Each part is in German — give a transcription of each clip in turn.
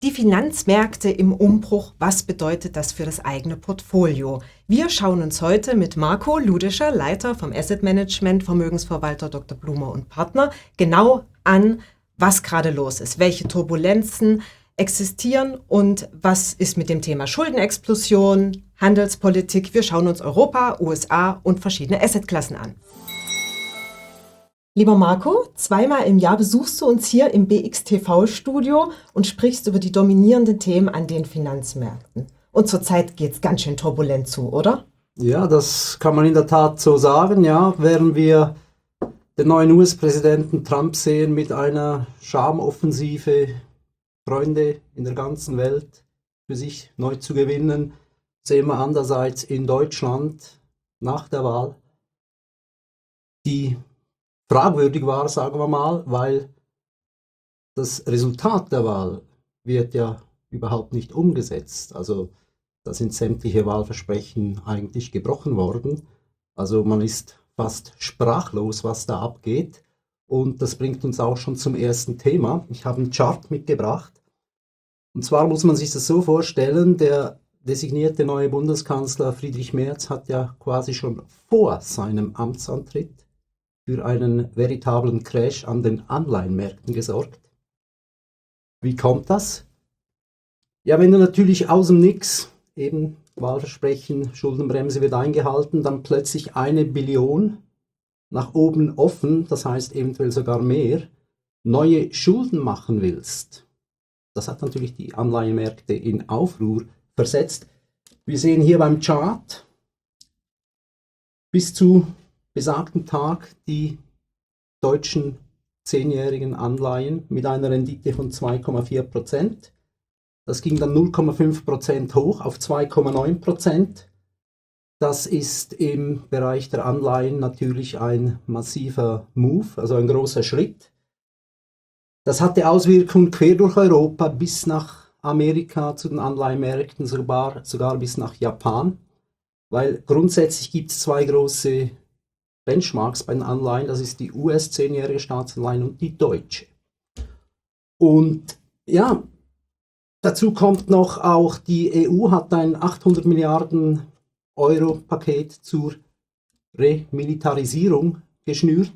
Die Finanzmärkte im Umbruch, was bedeutet das für das eigene Portfolio? Wir schauen uns heute mit Marco Ludescher, Leiter vom Asset Management, Vermögensverwalter Dr. Blumer und Partner, genau an, was gerade los ist, welche Turbulenzen existieren und was ist mit dem Thema Schuldenexplosion, Handelspolitik. Wir schauen uns Europa, USA und verschiedene Assetklassen an. Lieber Marco, zweimal im Jahr besuchst du uns hier im BXTV-Studio und sprichst über die dominierenden Themen an den Finanzmärkten. Und zurzeit geht es ganz schön turbulent zu, oder? Ja, das kann man in der Tat so sagen, ja. Während wir den neuen US-Präsidenten Trump sehen mit einer Charmoffensive, Freunde in der ganzen Welt für sich neu zu gewinnen, sehen wir andererseits in Deutschland nach der Wahl, die fragwürdig war, sagen wir mal, weil das Resultat der Wahl wird ja überhaupt nicht umgesetzt. Also da sind sämtliche Wahlversprechen eigentlich gebrochen worden. Also man ist fast sprachlos, was da abgeht. Und das bringt uns auch schon zum ersten Thema. Ich habe einen Chart mitgebracht. Und zwar muss man sich das so vorstellen, der designierte neue Bundeskanzler Friedrich Merz hat ja quasi schon vor seinem Amtsantritt für einen veritablen Crash an den Anleihenmärkten gesorgt. Wie kommt das? Ja, wenn du natürlich aus dem Nix, eben Wahlversprechen, Schuldenbremse wird eingehalten, dann plötzlich 1 Billion nach oben offen, das heißt eventuell sogar mehr, neue Schulden machen willst. Das hat natürlich die Anleihenmärkte in Aufruhr versetzt. Wir sehen hier beim Chart bis zu besagten Tag die deutschen 10-jährigen Anleihen mit einer Rendite von 2,4%. Das ging dann 0,5% hoch auf 2,9%. Das ist im Bereich der Anleihen natürlich ein massiver Move, also ein großer Schritt. Das hatte Auswirkungen quer durch Europa bis nach Amerika zu den Anleihenmärkten, sogar bis nach Japan, weil grundsätzlich gibt es zwei große Benchmarks bei den Anleihen, das ist die US 10-jährige Staatsanleihen und die deutsche. Und ja, dazu kommt noch auch, die EU hat ein 800 Milliarden Euro Paket zur Remilitarisierung geschnürt.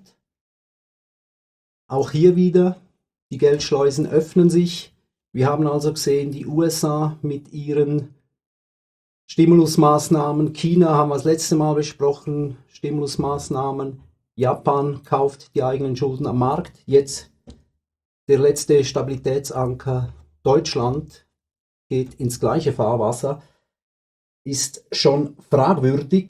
Auch hier wieder, die Geldschleusen öffnen sich. Wir haben also gesehen, die USA mit ihren Stimulusmaßnahmen, China haben wir das letzte Mal besprochen, Stimulusmaßnahmen, Japan kauft die eigenen Schulden am Markt, jetzt der letzte Stabilitätsanker Deutschland geht ins gleiche Fahrwasser, ist schon fragwürdig.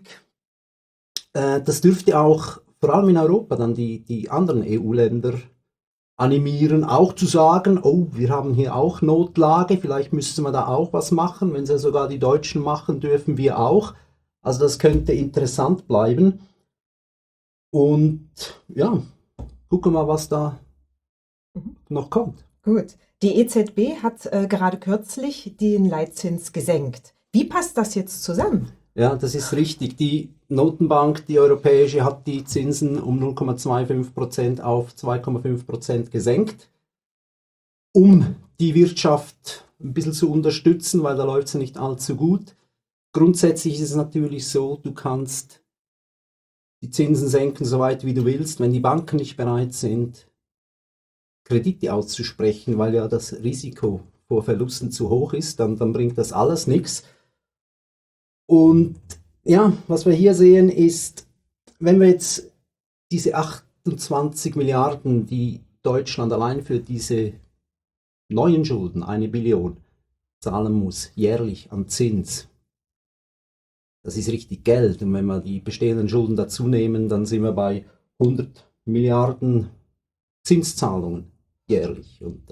Das dürfte auch vor allem in Europa dann die anderen EU-Länder animieren, auch zu sagen, oh, wir haben hier auch Notlage, vielleicht müsste man da auch was machen, wenn es ja sogar die Deutschen machen, dürfen wir auch. Also das könnte interessant bleiben. Und ja, gucken wir mal, was da noch kommt. Gut. Die EZB hat gerade kürzlich den Leitzins gesenkt. Wie passt das jetzt zusammen? Ja, das ist richtig. Die Notenbank, die europäische, hat die Zinsen um 0,25% auf 2,5% gesenkt, um die Wirtschaft ein bisschen zu unterstützen, weil da läuft es nicht allzu gut. Grundsätzlich ist es natürlich so, du kannst die Zinsen senken, so weit wie du willst. Wenn die Banken nicht bereit sind, Kredite auszusprechen, weil ja das Risiko vor Verlusten zu hoch ist, dann bringt das alles nichts. Und ja, was wir hier sehen ist, wenn wir jetzt diese 28 Milliarden, die Deutschland allein für diese neuen Schulden, 1 Billion, zahlen muss, jährlich an Zins, das ist richtig Geld. Und wenn wir die bestehenden Schulden dazu nehmen, dann sind wir bei 100 Milliarden Zinszahlungen jährlich. Und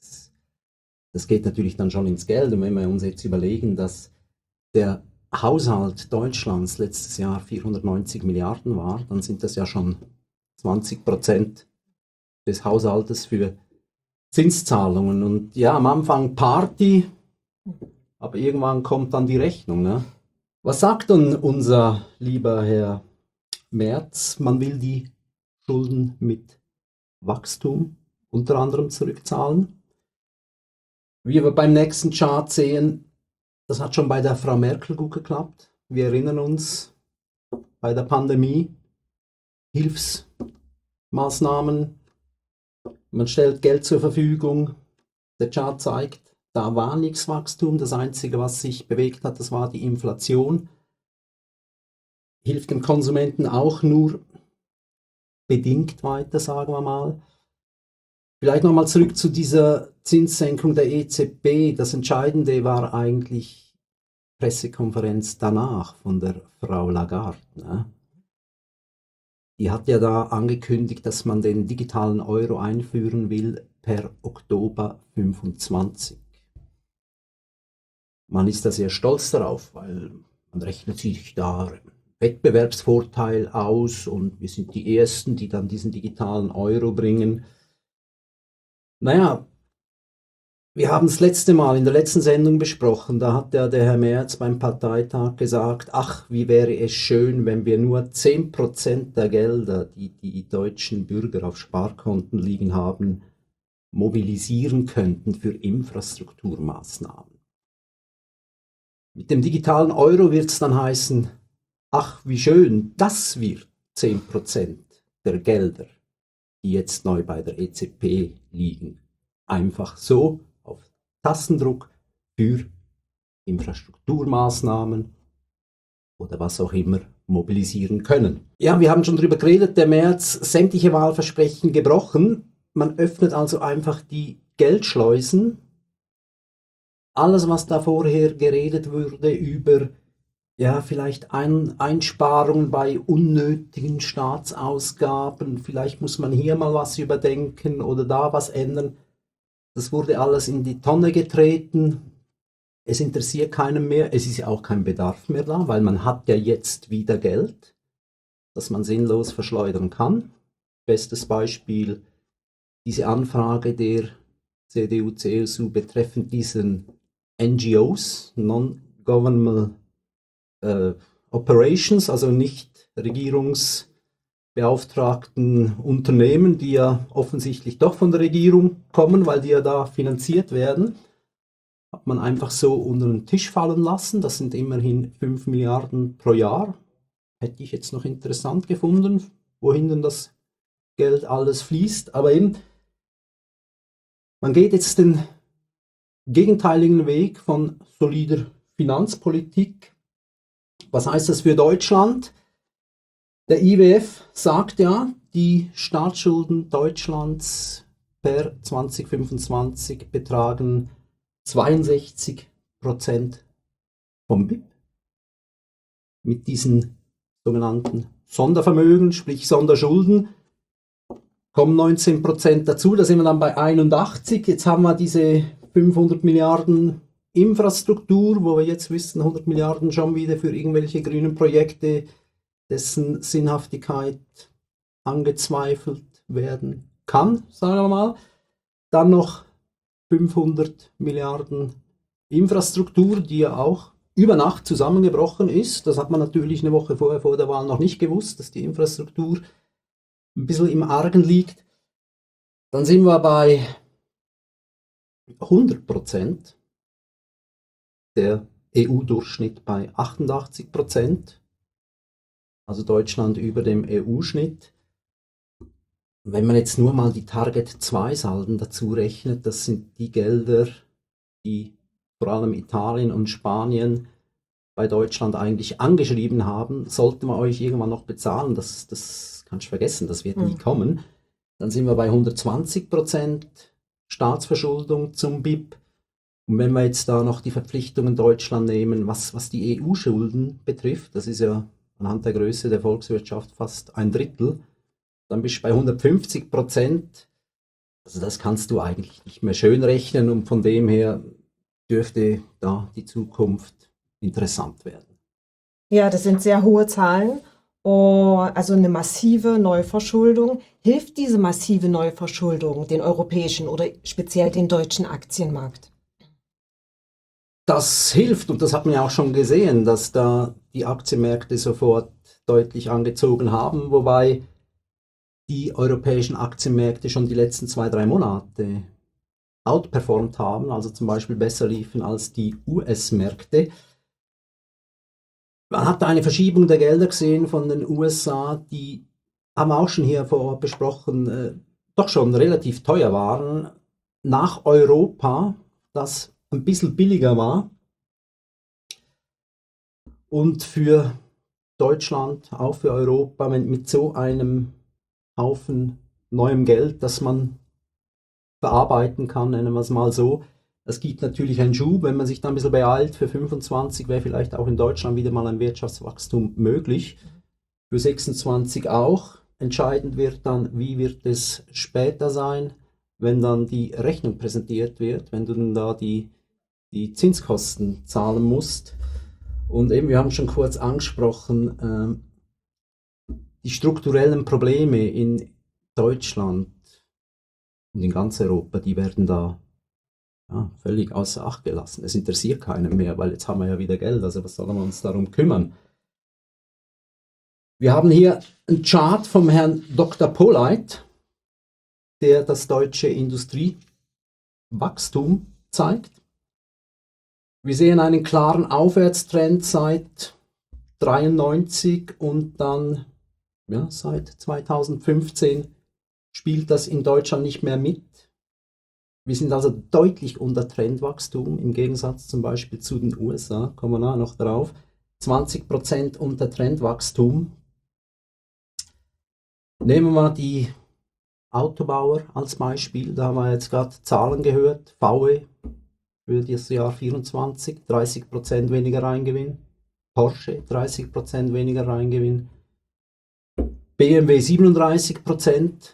das geht natürlich dann schon ins Geld. Und wenn wir uns jetzt überlegen, dass der Haushalt Deutschlands letztes Jahr 490 Milliarden war, dann sind das ja schon 20% des Haushaltes für Zinszahlungen. Und ja, am Anfang Party, aber irgendwann kommt dann die Rechnung. Ne? Was sagt denn unser lieber Herr Merz? Man will die Schulden mit Wachstum unter anderem zurückzahlen. Wie wir beim nächsten Chart sehen, das hat schon bei der Frau Merkel gut geklappt. Wir erinnern uns, bei der Pandemie, Hilfsmaßnahmen, man stellt Geld zur Verfügung. Der Chart zeigt, da war nichts Wachstum. Das Einzige, was sich bewegt hat, das war die Inflation. Hilft dem Konsumenten auch nur bedingt weiter, sagen wir mal. Vielleicht nochmal zurück zu dieser Zinssenkung der EZB. Das Entscheidende war eigentlich die Pressekonferenz danach von der Frau Lagarde. Ne? Die hat ja da angekündigt, dass man den digitalen Euro einführen will per Oktober 25. Man ist da sehr stolz darauf, weil man rechnet sich da Wettbewerbsvorteil aus und wir sind die Ersten, die dann diesen digitalen Euro bringen. Naja, wir haben das letzte Mal in der letzten Sendung besprochen, da hat ja der Herr Merz beim Parteitag gesagt, ach, wie wäre es schön, wenn wir nur 10% der Gelder, die die deutschen Bürger auf Sparkonten liegen haben, mobilisieren könnten für Infrastrukturmaßnahmen. Mit dem digitalen Euro wird es dann heißen, ach, wie schön, dass wir 10% der Gelder, die jetzt neu bei der EZB liegen, einfach so auf Tastendruck für Infrastrukturmaßnahmen oder was auch immer mobilisieren können. Ja, wir haben schon darüber geredet, der Merz sämtliche Wahlversprechen gebrochen. Man öffnet also einfach die Geldschleusen. Alles, was da vorher geredet wurde über ja, vielleicht Einsparungen bei unnötigen Staatsausgaben, vielleicht muss man hier mal was überdenken oder da was ändern. Das wurde alles in die Tonne getreten. Es interessiert keinen mehr. Es ist ja auch kein Bedarf mehr da, weil man hat ja jetzt wieder Geld, das man sinnlos verschleudern kann. Bestes Beispiel diese Anfrage der CDU-CSU betreffend diesen NGOs, Non-Governmental Operations, also nicht regierungsbeauftragten Unternehmen, die ja offensichtlich doch von der Regierung kommen, weil die ja da finanziert werden, hat man einfach so unter den Tisch fallen lassen. Das sind immerhin 5 Milliarden pro Jahr. Hätte ich jetzt noch interessant gefunden, wohin denn das Geld alles fließt. Aber eben, man geht jetzt den gegenteiligen Weg von solider Finanzpolitik. Was heißt das für Deutschland? Der IWF sagt ja, die Staatsschulden Deutschlands per 2025 betragen 62% vom BIP. Mit diesen sogenannten Sondervermögen, sprich Sonderschulden, kommen 19% dazu, da sind wir dann bei 81. Jetzt haben wir diese 500 Milliarden Infrastruktur, wo wir jetzt wissen, 100 Milliarden schon wieder für irgendwelche grünen Projekte, dessen Sinnhaftigkeit angezweifelt werden kann, sagen wir mal. Dann noch 500 Milliarden Infrastruktur, die ja auch über Nacht zusammengebrochen ist. Das hat man natürlich eine Woche vorher vor der Wahl noch nicht gewusst, dass die Infrastruktur ein bisschen im Argen liegt. Dann sind wir bei 100%. Der EU-Durchschnitt bei 88%, also Deutschland über dem EU-Schnitt. Wenn man jetzt nur mal die Target-2-Salden dazu rechnet, das sind die Gelder, die vor allem Italien und Spanien bei Deutschland eigentlich angeschrieben haben, sollten wir euch irgendwann noch bezahlen, das kannst du vergessen, das wird nie kommen. Dann sind wir bei 120% Staatsverschuldung zum BIP. Und wenn wir jetzt da noch die Verpflichtungen Deutschland nehmen, was die EU-Schulden betrifft, das ist ja anhand der Größe der Volkswirtschaft fast ein Drittel, dann bist du bei 150%. Also das kannst du eigentlich nicht mehr schön rechnen und von dem her dürfte da die Zukunft interessant werden. Ja, das sind sehr hohe Zahlen. Oh, also eine massive Neuverschuldung. Hilft diese massive Neuverschuldung den europäischen oder speziell den deutschen Aktienmarkt? Das hilft und das hat man ja auch schon gesehen, dass da die Aktienmärkte sofort deutlich angezogen haben, wobei die europäischen Aktienmärkte schon die letzten 2-3 Monate outperformt haben, also zum Beispiel besser liefen als die US-Märkte. Man hat eine Verschiebung der Gelder gesehen von den USA, die haben wir auch schon hier vor besprochen, doch schon relativ teuer waren, nach Europa, das ein bisschen billiger war. Und für Deutschland, auch für Europa, mit so einem Haufen neuem Geld, das man verarbeiten kann, nennen wir es mal so. Es gibt natürlich einen Schub, wenn man sich da ein bisschen beeilt. Für 25 wäre vielleicht auch in Deutschland wieder mal ein Wirtschaftswachstum möglich. Für 26 auch. Entscheidend wird dann, wie wird es später sein, wenn dann die Rechnung präsentiert wird, wenn du dann da die Zinskosten zahlen musst. Und eben, wir haben schon kurz angesprochen, die strukturellen Probleme in Deutschland und in ganz Europa, die werden da völlig außer Acht gelassen. Es interessiert keinen mehr, weil jetzt haben wir ja wieder Geld, also was sollen wir uns darum kümmern? Wir haben hier einen Chart vom Herrn Dr. Pohleit, der das deutsche Industriewachstum zeigt. Wir sehen einen klaren Aufwärtstrend seit 1993 und dann seit 2015 spielt das in Deutschland nicht mehr mit. Wir sind also deutlich unter Trendwachstum, im Gegensatz zum Beispiel zu den USA, kommen wir nachher noch drauf. 20% unter Trendwachstum. Nehmen wir die Autobauer als Beispiel, da haben wir jetzt gerade Zahlen gehört. VW für das Jahr 24, 30% weniger Reingewinn. Porsche 30% weniger Reingewinn. BMW 37%.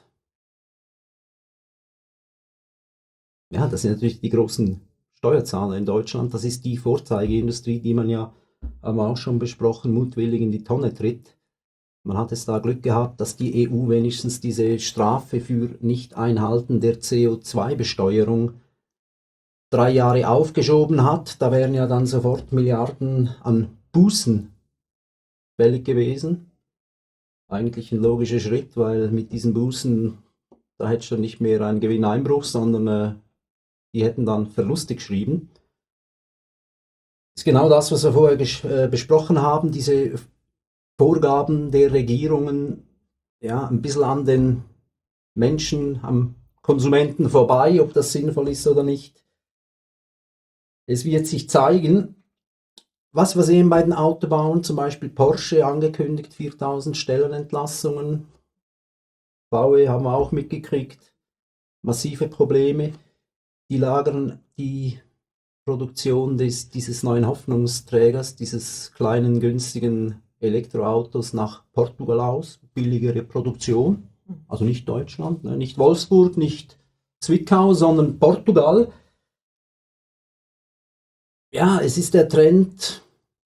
Ja, das sind natürlich die großen Steuerzahler in Deutschland. Das ist die Vorzeigeindustrie, die man ja, haben wir auch schon besprochen, mutwillig in die Tonne tritt. Man hat es da Glück gehabt, dass die EU wenigstens diese Strafe für Nicht-Einhalten der CO2-Besteuerung 3 Jahre aufgeschoben hat. Da wären ja dann sofort Milliarden an Bußen fällig gewesen. Eigentlich ein logischer Schritt, weil mit diesen Bußen, da hättest du nicht mehr einen Gewinneinbruch, sondern die hätten dann Verluste geschrieben. Das ist genau das, was wir vorher besprochen haben, diese Vorgaben der Regierungen, ja, ein bisschen an den Menschen, am Konsumenten vorbei, ob das sinnvoll ist oder nicht. Es wird sich zeigen, was wir sehen bei den Autobauern, zum Beispiel Porsche angekündigt, 4000 Stellenentlassungen. VW haben wir auch mitgekriegt, massive Probleme. Die lagern die Produktion dieses neuen Hoffnungsträgers, dieses kleinen, günstigen Elektroautos nach Portugal aus. Billigere Produktion, also nicht Deutschland, nicht Wolfsburg, nicht Zwickau, sondern Portugal. Ja, es ist der Trend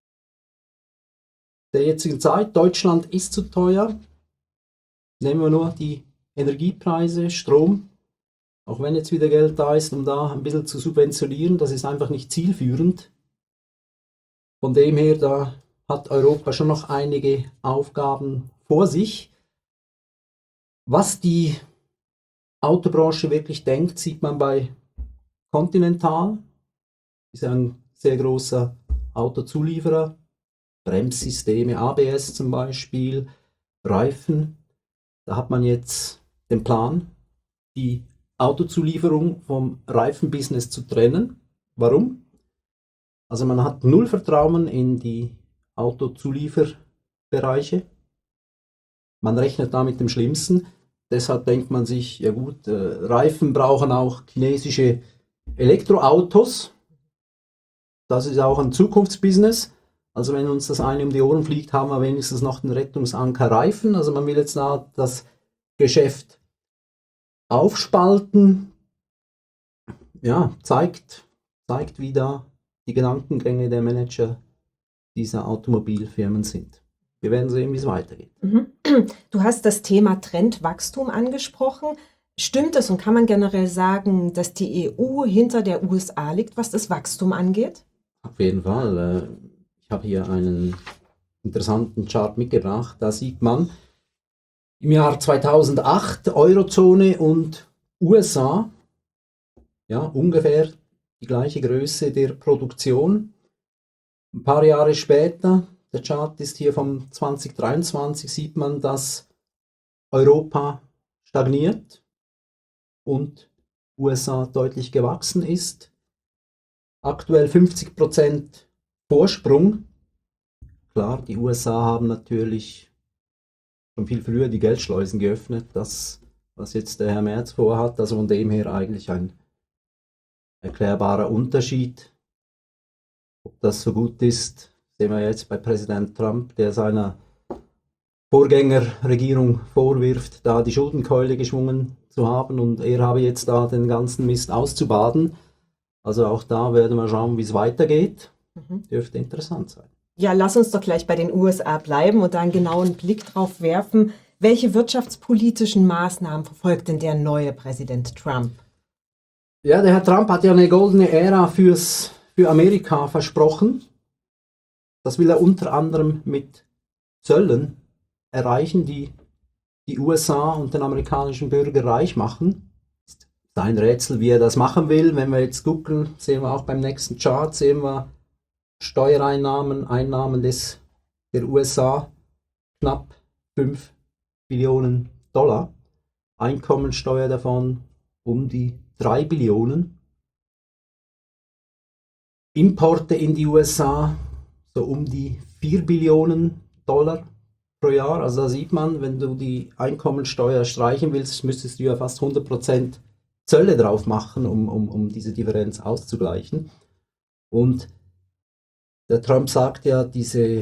der jetzigen Zeit. Deutschland ist zu teuer. Nehmen wir nur die Energiepreise, Strom. Auch wenn jetzt wieder Geld da ist, um da ein bisschen zu subventionieren, das ist einfach nicht zielführend. Von dem her, da hat Europa schon noch einige Aufgaben vor sich. Was die Autobranche wirklich denkt, sieht man bei Continental. Das ist ein sehr großer Autozulieferer. Bremssysteme, ABS zum Beispiel, Reifen. Da hat man jetzt den Plan, die Autozulieferung vom Reifenbusiness zu trennen. Warum? Also man hat null Vertrauen in die Autozulieferbereiche. Man rechnet da mit dem Schlimmsten. Deshalb denkt man sich, ja gut, Reifen brauchen auch chinesische Elektroautos. Das ist auch ein Zukunftsbusiness. Also wenn uns das eine um die Ohren fliegt, haben wir wenigstens noch den Rettungsanker Reifen. Also man will jetzt da das Geschäft aufspalten. Ja, zeigt, wie da die Gedankengänge der Manager dieser Automobilfirmen sind. Wir werden sehen, wie es weitergeht. Du hast das Thema Trendwachstum angesprochen. Stimmt es und kann man generell sagen, dass die EU hinter der USA liegt, was das Wachstum angeht? Auf jeden Fall. Ich habe hier einen interessanten Chart mitgebracht. Da sieht man im Jahr 2008 Eurozone und USA ja, ungefähr die gleiche Größe der Produktion. Ein paar Jahre später, der Chart ist hier vom 2023, sieht man, dass Europa stagniert und USA deutlich gewachsen ist. Aktuell 50% Vorsprung. Klar, die USA haben natürlich schon viel früher die Geldschleusen geöffnet, das, was jetzt der Herr Merz vorhat, also von dem her eigentlich ein erklärbarer Unterschied. Ob das so gut ist, sehen wir jetzt bei Präsident Trump, der seiner Vorgängerregierung vorwirft, da die Schuldenkeule geschwungen zu haben und er habe jetzt da den ganzen Mist auszubaden. Also auch da werden wir schauen, wie es weitergeht. Dürfte interessant sein. Ja, lass uns doch gleich bei den USA bleiben und da einen genauen Blick drauf werfen. Welche wirtschaftspolitischen Maßnahmen verfolgt denn der neue Präsident Trump? Ja, der Herr Trump hat ja eine goldene Ära für Amerika versprochen. Das will er unter anderem mit Zöllen erreichen, die die USA und den amerikanischen Bürger reich machen. Ist ein Rätsel, wie er das machen will. Wenn wir jetzt gucken, sehen wir auch beim nächsten Chart, sehen wir Einnahmen der USA knapp 5 Billionen Dollar. Einkommensteuer davon um die 3 Billionen. Importe in die USA so um die 4 Billionen Dollar pro Jahr. Also da sieht man, wenn du die Einkommensteuer streichen willst, müsstest du ja fast 100% Zölle drauf machen, um diese Differenz auszugleichen. Und der Trump sagt ja, diese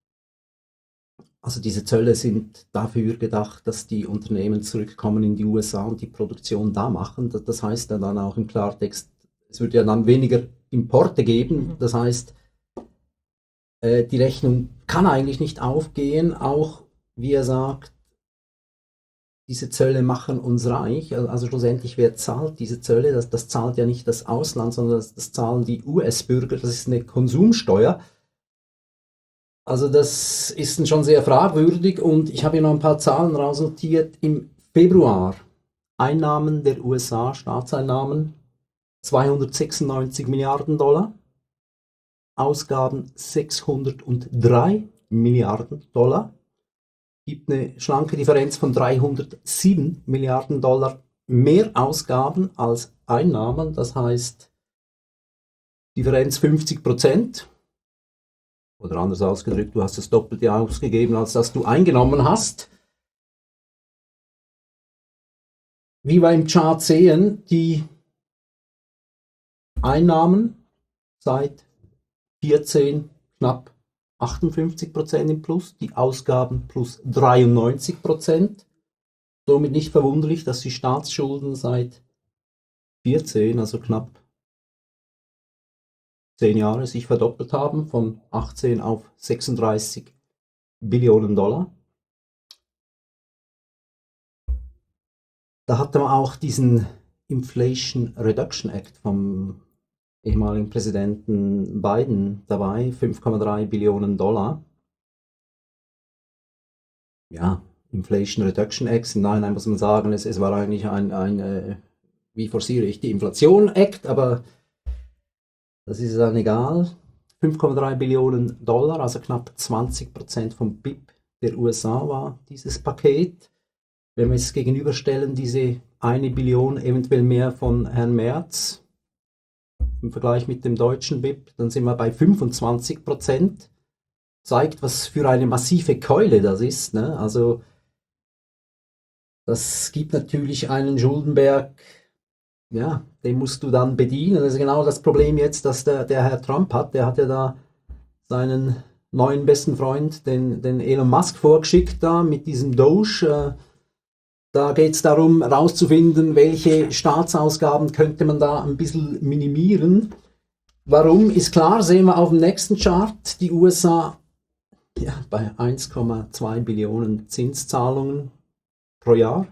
Zölle sind dafür gedacht, dass die Unternehmen zurückkommen in die USA und die Produktion da machen. Das heißt dann auch im Klartext, es wird ja dann weniger Importe geben. Das heißt, die Rechnung kann eigentlich nicht aufgehen, auch wie er sagt, diese Zölle machen uns reich. Also schlussendlich, wer zahlt diese Zölle? Das zahlt ja nicht das Ausland, sondern das zahlen die US-Bürger. Das ist eine Konsumsteuer. Also das ist schon sehr fragwürdig und ich habe hier noch ein paar Zahlen rausnotiert. Im Februar Einnahmen der USA, Staatseinnahmen 296 Milliarden Dollar, Ausgaben 603 Milliarden Dollar. Gibt eine schlanke Differenz von 307 Milliarden Dollar mehr Ausgaben als Einnahmen, das heißt Differenz 50%. Oder anders ausgedrückt, du hast das Doppelte ausgegeben, als das du eingenommen hast. Wie wir im Chart sehen, die Einnahmen seit 14 knapp 58% im Plus, die Ausgaben plus 93%. Somit nicht verwunderlich, dass die Staatsschulden seit 14, also knapp 10 Jahre, sich verdoppelt haben, von 18 auf 36 Billionen Dollar. Da hatte man auch diesen Inflation Reduction Act vom ehemaligen Präsidenten Biden dabei, 5,3 Billionen Dollar. Ja, Inflation Reduction Act, im Nachhinein muss man sagen, es war eigentlich wie forciere ich die Inflation Act, aber das ist dann egal. 5,3 Billionen Dollar, also knapp 20% vom BIP der USA war dieses Paket. Wenn wir es gegenüberstellen, diese 1 Billion eventuell mehr von Herrn Merz, im Vergleich mit dem deutschen BIP, dann sind wir bei 25%. Zeigt, was für eine massive Keule das ist. Ne? Also das gibt natürlich einen Schuldenberg, ja, den musst du dann bedienen. Das ist genau das Problem jetzt, das der Herr Trump hat. Der hat ja da seinen neuen besten Freund, den Elon Musk, vorgeschickt da mit diesem Doge. Da geht es darum, herauszufinden, welche Staatsausgaben könnte man da ein bisschen minimieren. Warum, ist klar, sehen wir auf dem nächsten Chart, die USA ja, bei 1,2 Billionen Zinszahlungen pro Jahr.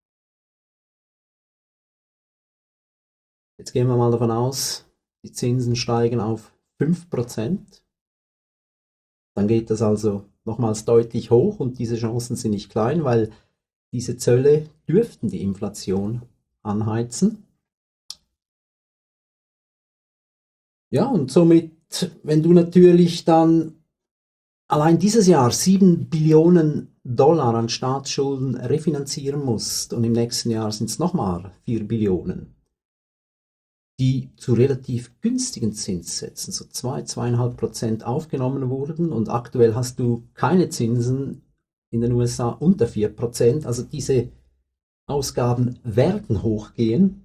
Jetzt gehen wir mal davon aus, die Zinsen steigen auf 5%. Dann geht das also nochmals deutlich hoch und diese Chancen sind nicht klein, weil diese Zölle dürften die Inflation anheizen. Ja, und somit, wenn du natürlich dann allein dieses Jahr 7 Billionen Dollar an Staatsschulden refinanzieren musst und im nächsten Jahr sind es nochmal 4 Billionen, die zu relativ günstigen Zinssätzen, so 2,5% aufgenommen wurden und aktuell hast du keine Zinsen in den USA unter 4%, also diese Ausgaben werden hochgehen,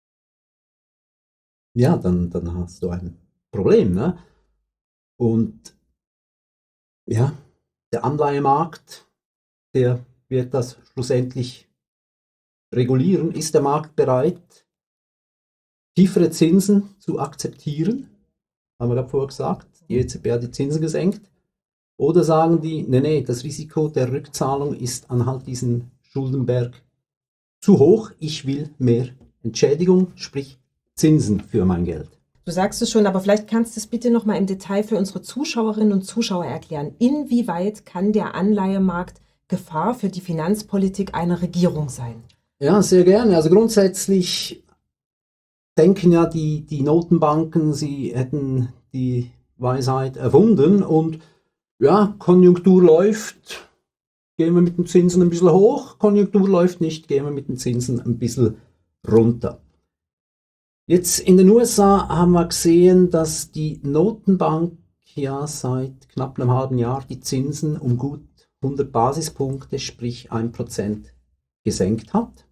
ja, dann hast du ein Problem, ne? Und ja, der Anleihemarkt, der wird das schlussendlich regulieren. Ist der Markt bereit, tiefere Zinsen zu akzeptieren? Haben wir gerade vorher gesagt, die EZB hat die Zinsen gesenkt. Oder sagen die, nee, das Risiko der Rückzahlung ist anhand diesen Schuldenberg zu hoch, ich will mehr Entschädigung, sprich Zinsen für mein Geld. Du sagst es schon, aber vielleicht kannst du es bitte noch mal im Detail für unsere Zuschauerinnen und Zuschauer erklären. Inwieweit kann der Anleihemarkt Gefahr für die Finanzpolitik einer Regierung sein? Ja, sehr gerne. Also grundsätzlich denken ja die Notenbanken, sie hätten die Weisheit erfunden und ja, Konjunktur läuft, gehen wir mit den Zinsen ein bisschen hoch, Konjunktur läuft nicht, gehen wir mit den Zinsen ein bisschen runter. Jetzt in den USA haben wir gesehen, dass die Notenbank ja seit knapp einem halben Jahr die Zinsen um gut 100 Basispunkte, sprich 1% gesenkt hat.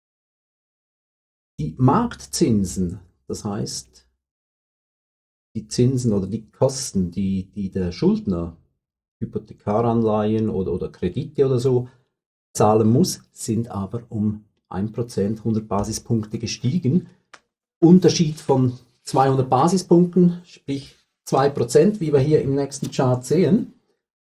Die Marktzinsen, das heißt die Zinsen oder die Kosten, die der Schuldner, Hypothekaranleihen oder Kredite oder so, zahlen muss, sind aber um 1%, 100 Basispunkte gestiegen. Unterschied von 200 Basispunkten, sprich 2%, wie wir hier im nächsten Chart sehen.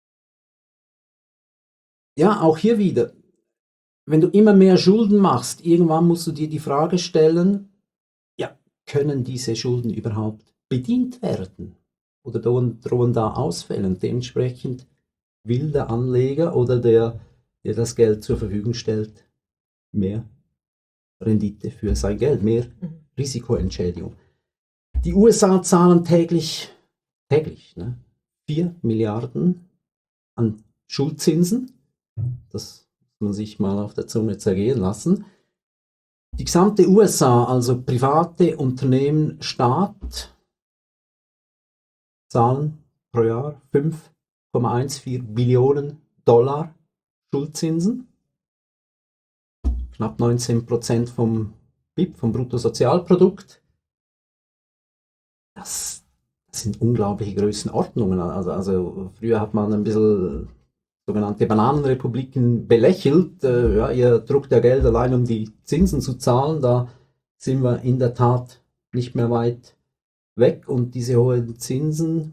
Ja, auch hier wieder, wenn du immer mehr Schulden machst, irgendwann musst du dir die Frage stellen, ja, können diese Schulden überhaupt bedient werden? Oder drohen da Ausfälle? Und dementsprechend will der Anleger oder der das Geld zur Verfügung stellt, mehr Rendite für sein Geld, mehr Risikoentschädigung. Die USA zahlen täglich ne, 4 Milliarden an Schuldzinsen. Das muss man sich mal auf der Zunge zergehen lassen. Die gesamte USA, also private Unternehmen, Staat, zahlen pro Jahr 5,14 Billionen Dollar Schuldzinsen. Knapp 19% vom BIP, vom Bruttosozialprodukt. Das sind unglaubliche Größenordnungen. Also früher hat man ein bisschen sogenannte Bananenrepubliken belächelt. Ja, ihr druckt ja Geld allein, um die Zinsen zu zahlen. Da sind wir in der Tat nicht mehr weit weg. Und diese hohen Zinsen,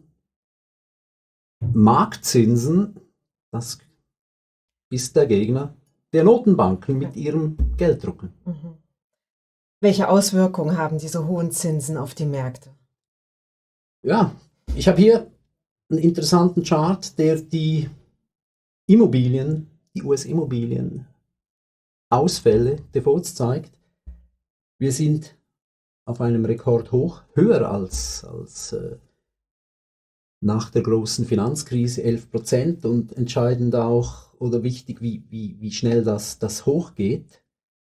Marktzinsen, das ist der Gegner der Notenbanken mit ihrem Gelddrucken. Mhm. Welche Auswirkungen haben diese hohen Zinsen auf die Märkte? Ja, ich habe hier einen interessanten Chart, der die Immobilien, die US-Immobilien, Ausfälle, Defaults zeigt. Wir sind auf einem Rekordhoch, höher als nach der großen Finanzkrise 11% und entscheidend auch oder wichtig, wie schnell das hochgeht.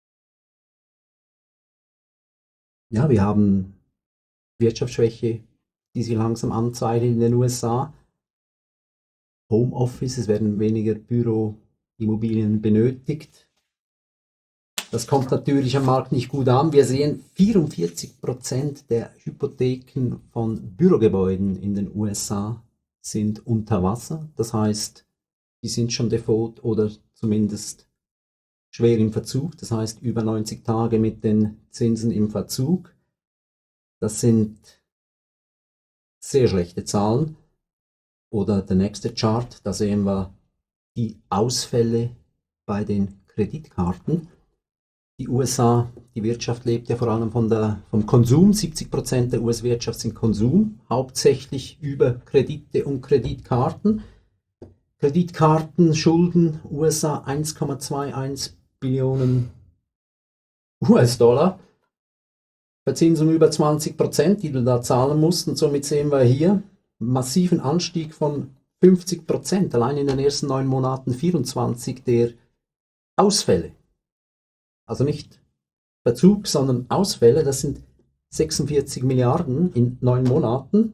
Ja, wir haben Wirtschaftsschwäche, die sich langsam anzeigt in den USA. Homeoffice, es werden weniger Büroimmobilien benötigt. Das kommt natürlich am Markt nicht gut an. Wir sehen 44% der Hypotheken von Bürogebäuden in den USA sind unter Wasser. Das heißt, die sind schon default oder zumindest schwer im Verzug. Das heißt, über 90 Tage mit den Zinsen im Verzug. Das sind sehr schlechte Zahlen. Oder der nächste Chart, da sehen wir die Ausfälle bei den Kreditkarten. Die USA, die Wirtschaft lebt ja vor allem vom Konsum. 70% der US-Wirtschaft sind Konsum, hauptsächlich über Kredite und Kreditkarten. Kreditkartenschulden USA 1,21 Billionen US-Dollar. Verzinsung über 20%, die du da zahlen musst. Und somit sehen wir hier einen massiven Anstieg von 50%, allein in den ersten 9 Monaten 24 der Ausfälle. Also nicht Verzug, sondern Ausfälle, das sind 46 Milliarden in 9 Monaten.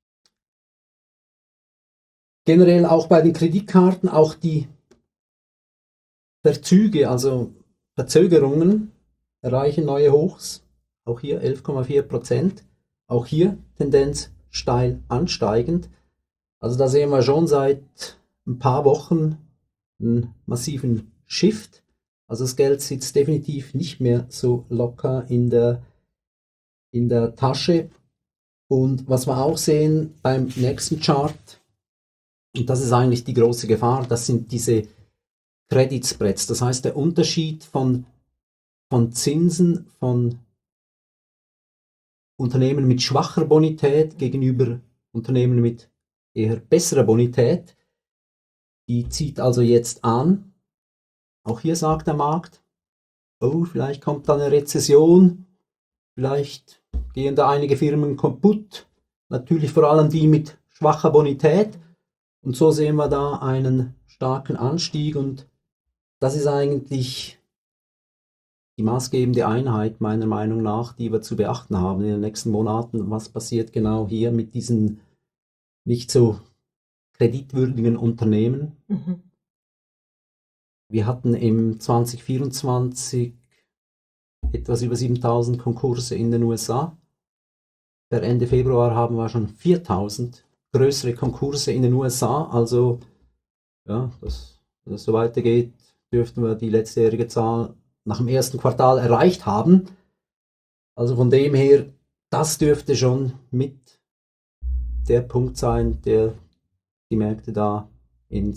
Generell auch bei den Kreditkarten, auch die Verzüge, also Verzögerungen, erreichen neue Hochs. Auch hier 11,4%. Auch hier Tendenz steil ansteigend. Also da sehen wir schon seit ein paar Wochen einen massiven Shift. Also das Geld sitzt definitiv nicht mehr so locker in der Tasche. Und was wir auch sehen beim nächsten Chart, und das ist eigentlich die große Gefahr, das sind diese Credit Spreads. Das heißt, der Unterschied von Zinsen von Unternehmen mit schwacher Bonität gegenüber Unternehmen mit eher besserer Bonität, die zieht also jetzt an. Auch hier sagt der Markt, oh, vielleicht kommt da eine Rezession, vielleicht gehen da einige Firmen kaputt, natürlich vor allem die mit schwacher Bonität. Und so sehen wir da einen starken Anstieg und das ist eigentlich die maßgebende Einheit meiner Meinung nach, die wir zu beachten haben in den nächsten Monaten. Was passiert genau hier mit diesen nicht so kreditwürdigen Unternehmen? Mhm. Wir hatten im 2024 etwas über 7.000 Konkurse in den USA. Per Ende Februar haben wir schon 4.000 größere Konkurse in den USA. Also, ja, wenn es so weitergeht, dürften wir die letztjährige Zahl nach dem ersten Quartal erreicht haben. Also von dem her, das dürfte schon mit der Punkt sein, der die Märkte da in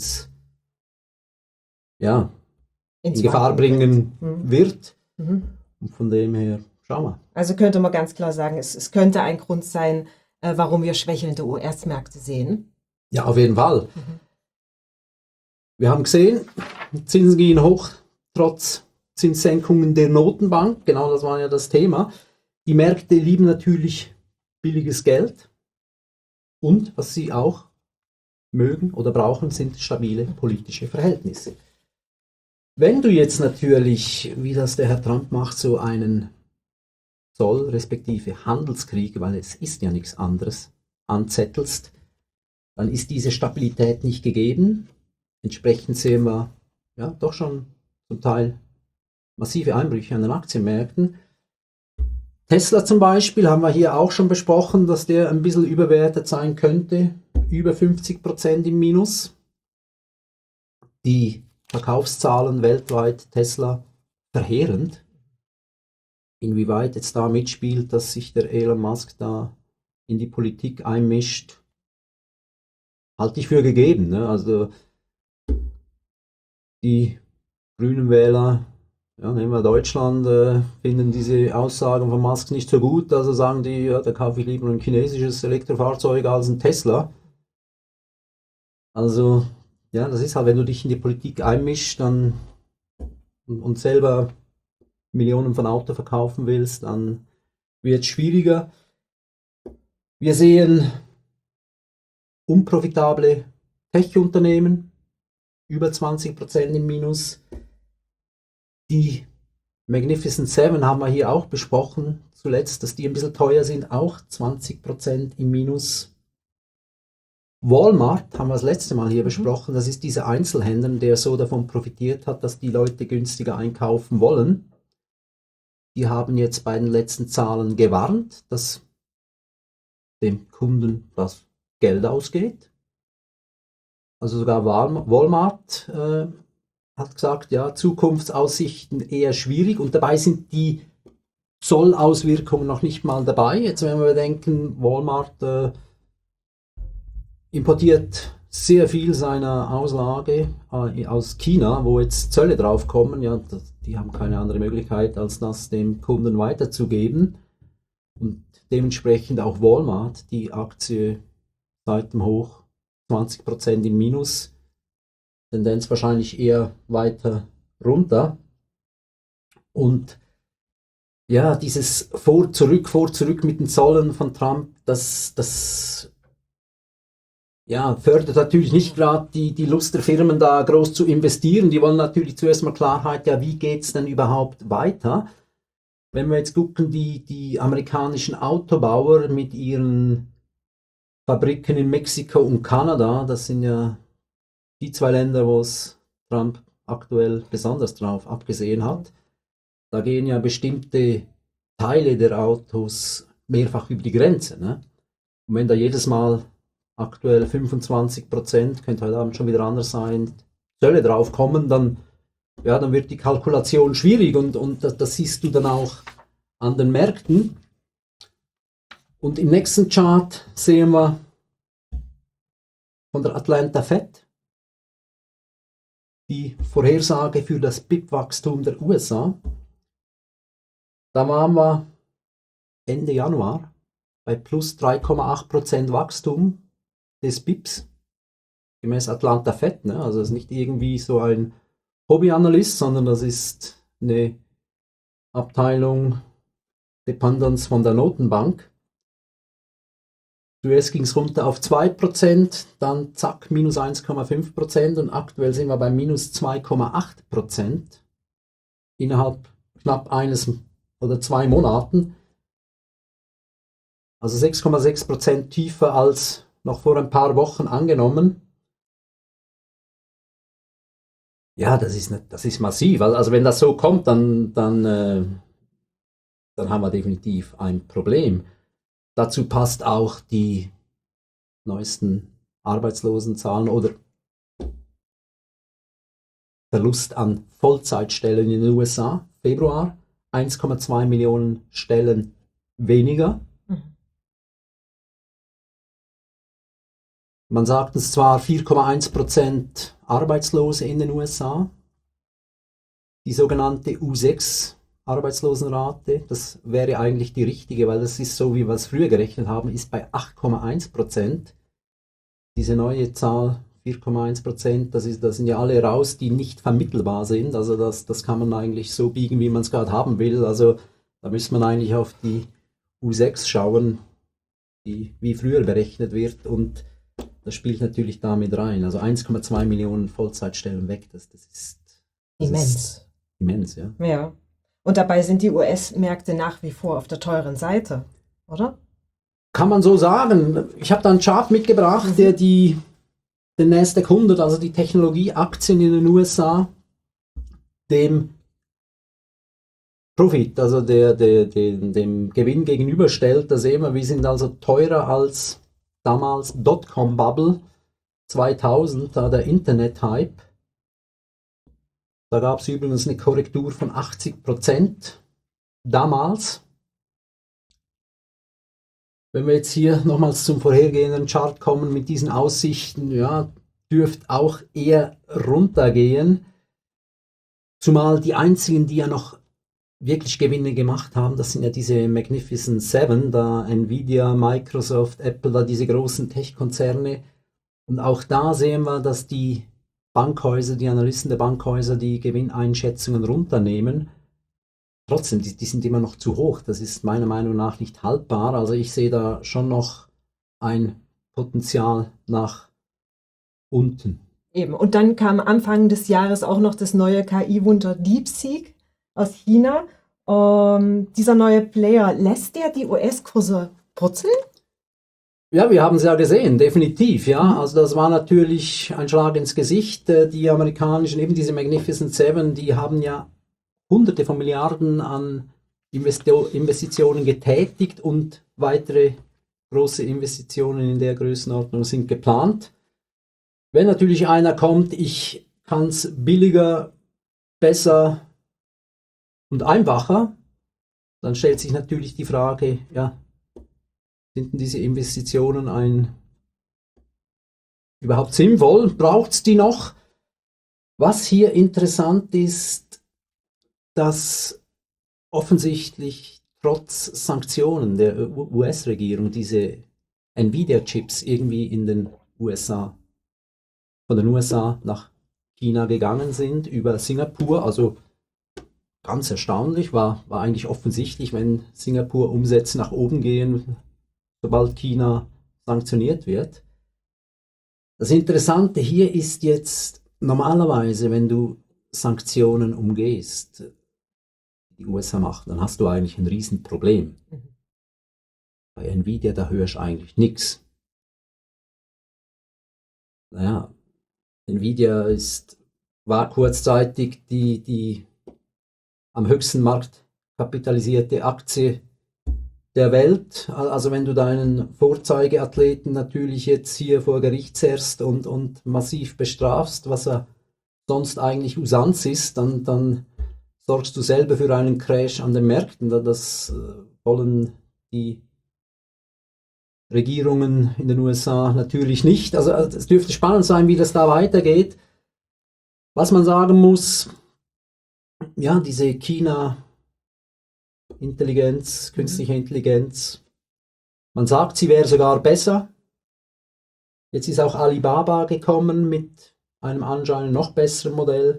Gefahr bringen wird. Mhm. Und von dem her, schauen wir. Also könnte man ganz klar sagen, es könnte ein Grund sein, warum wir schwächelnde US-Märkte sehen. Ja, auf jeden Fall. Mhm. Wir haben gesehen, Zinsen gehen hoch, trotz Zinssenkungen der Notenbank. Genau, das war ja das Thema. Die Märkte lieben natürlich billiges Geld. Und was sie auch mögen oder brauchen, sind stabile politische Verhältnisse. Wenn du jetzt natürlich, wie das der Herr Trump macht, so einen Zoll- respektive Handelskrieg, weil es ist ja nichts anderes, anzettelst, dann ist diese Stabilität nicht gegeben. Entsprechend sehen wir ja doch schon zum Teil massive Einbrüche an den Aktienmärkten. Tesla zum Beispiel haben wir hier auch schon besprochen, dass der ein bisschen überbewertet sein könnte, über 50% im Minus. Die Verkaufszahlen weltweit Tesla verheerend. Inwieweit jetzt da mitspielt, dass sich der Elon Musk da in die Politik einmischt, halte ich für gegeben. Ne? Also die grünen Wähler, ja, nehmen wir Deutschland, finden diese Aussagen von Musk nicht so gut, also sagen die, ja, da kaufe ich lieber ein chinesisches Elektrofahrzeug als ein Tesla. Also, ja, das ist halt, wenn du dich in die Politik einmischst dann, und selber Millionen von Autos verkaufen willst, dann wird es schwieriger. Wir sehen unprofitable Tech-Unternehmen, über 20% im Minus. Die Magnificent Seven haben wir hier auch besprochen, zuletzt, dass die ein bisschen teuer sind, auch 20% im Minus. Walmart haben wir das letzte Mal hier besprochen, das ist dieser Einzelhändler, der so davon profitiert hat, dass die Leute günstiger einkaufen wollen. Die haben jetzt bei den letzten Zahlen gewarnt, dass dem Kunden das Geld ausgeht. Also sogar Walmart hat gesagt, ja, Zukunftsaussichten eher schwierig und dabei sind die Zollauswirkungen noch nicht mal dabei. Jetzt wenn wir denken, Walmart importiert sehr viel seiner Auslage aus China, wo jetzt Zölle drauf kommen, ja, die haben keine andere Möglichkeit, als das dem Kunden weiterzugeben. Und dementsprechend auch Walmart, die Aktie seit dem Hoch 20% im Minus, Tendenz wahrscheinlich eher weiter runter. Und Ja, dieses vor, zurück mit den Zollen von Trump, das ja, fördert natürlich nicht gerade die Lust der Firmen, da groß zu investieren. Die wollen natürlich zuerst mal Klarheit, ja, wie geht es denn überhaupt weiter? Wenn wir jetzt gucken, die amerikanischen Autobauer mit ihren Fabriken in Mexiko und Kanada, das sind ja die zwei Länder, wo es Trump aktuell besonders drauf abgesehen hat. Da gehen ja bestimmte Teile der Autos mehrfach über die Grenze. Ne? Und wenn da jedes Mal aktuell 25%, könnte heute Abend schon wieder anders sein, Zölle draufkommen, dann, ja, dann wird die Kalkulation schwierig und das siehst du dann auch an den Märkten. Und im nächsten Chart sehen wir von der Atlanta Fed die Vorhersage für das BIP-Wachstum der USA. Da waren wir Ende Januar bei plus 3,8% Wachstum des BIPs, gemäß Atlanta Fed. Ne? Also das ist nicht irgendwie so ein Hobbyanalyst, sondern das ist eine Abteilung Dependance von der Notenbank. Zuerst ging es runter auf 2%, dann zack, minus 1,5% und aktuell sind wir bei minus 2,8% innerhalb knapp eines oder 2 Monaten. Also 6,6% tiefer als noch vor ein paar Wochen angenommen. Ja, das ist massiv. Also wenn das so kommt, dann haben wir definitiv ein Problem. Dazu passt auch die neuesten Arbeitslosenzahlen oder Verlust an Vollzeitstellen in den USA. Februar 1,2 Millionen Stellen weniger. Man sagt es zwar 4,1% Arbeitslose in den USA. Die sogenannte U6 Arbeitslosenrate, das wäre eigentlich die richtige, weil das ist so, wie wir es früher gerechnet haben, ist bei 8,1%. Diese neue Zahl 4,1%, das sind ja alle raus, die nicht vermittelbar sind. Also das kann man eigentlich so biegen, wie man es gerade haben will. Also da müsste man eigentlich auf die U6 schauen, die wie früher berechnet wird, und das spielt natürlich damit rein. Also 1,2 Millionen Vollzeitstellen weg, das ist Immens. Immens, ja. Ja. Und dabei sind die US-Märkte nach wie vor auf der teuren Seite, oder? Kann man so sagen. Ich habe da einen Chart mitgebracht, der den Nasdaq 100, also die Technologieaktien in den USA, dem Profit, also dem Gewinn gegenüberstellt. Da sehen wir, wir sind also teurer als damals Dotcom-Bubble 2000, da der Internet-Hype. Da gab es übrigens eine Korrektur von 80% damals. Wenn wir jetzt hier nochmals zum vorhergehenden Chart kommen mit diesen Aussichten, ja, dürfte auch eher runtergehen. Zumal die einzigen, die ja noch wirklich Gewinne gemacht haben, das sind ja diese Magnificent Seven, da Nvidia, Microsoft, Apple, da diese großen Tech-Konzerne. Und auch da sehen wir, dass die Bankhäuser, die Analysten der Bankhäuser die Gewinneinschätzungen runternehmen. Trotzdem, die sind immer noch zu hoch. Das ist meiner Meinung nach nicht haltbar. Also ich sehe da schon noch ein Potenzial nach unten. Eben. Und dann kam Anfang des Jahres auch noch das neue KI-Wunder DeepSeek aus China. Dieser neue Player, lässt der die US-Kurse purzeln? Ja, wir haben es ja gesehen, definitiv, ja. Also das war natürlich ein Schlag ins Gesicht. Die amerikanischen, eben diese Magnificent Seven, die haben ja Hunderte von Milliarden an Investitionen getätigt und weitere große Investitionen in der Größenordnung sind geplant. Wenn natürlich einer kommt, ich kann es billiger, besser und einfacher, dann stellt sich natürlich die Frage, ja, sind denn diese Investitionen überhaupt sinnvoll? Braucht es die noch? Was hier interessant ist, dass offensichtlich trotz Sanktionen der US-Regierung diese Nvidia-Chips irgendwie in den USA, von den USA nach China gegangen sind, über Singapur, also ganz erstaunlich, war eigentlich offensichtlich, wenn Singapur Umsätze nach oben gehen, sobald China sanktioniert wird. Das Interessante hier ist jetzt, normalerweise, wenn du Sanktionen umgehst, die USA machen, dann hast du eigentlich ein Riesenproblem. Bei Nvidia, da hörst du eigentlich nichts. Naja, Nvidia war kurzzeitig die am höchsten marktkapitalisierte Aktie der Welt. Also wenn du deinen Vorzeigeathleten natürlich jetzt hier vor Gericht zerrst und massiv bestrafst, was er sonst eigentlich Usanz ist, dann sorgst du selber für einen Crash an den Märkten. Das wollen die Regierungen in den USA natürlich nicht. Also es dürfte spannend sein, wie das da weitergeht. Was man sagen muss, ja, diese China-Intelligenz, künstliche Intelligenz, man sagt, sie wäre sogar besser. Jetzt ist auch Alibaba gekommen mit einem anscheinend noch besseren Modell.